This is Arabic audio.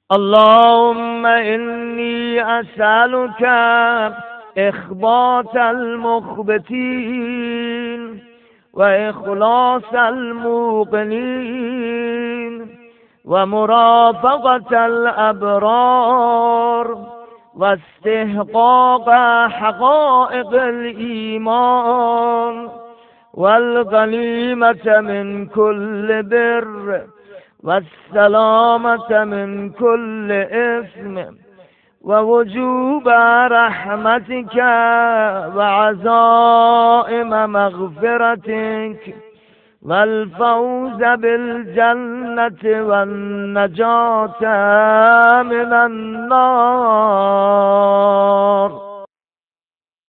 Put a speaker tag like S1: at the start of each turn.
S1: اللهم إني أسألك إخبات المخبتين وإخلاص الموقنين ومرافقة الأبرار واستحقاق حقائق الإيمان والغنيمة من كل بر والسلامة من كل إثم ووجوب رحمتك وعزائم مغفرتك والفوز بالجنة والنجاة من النار.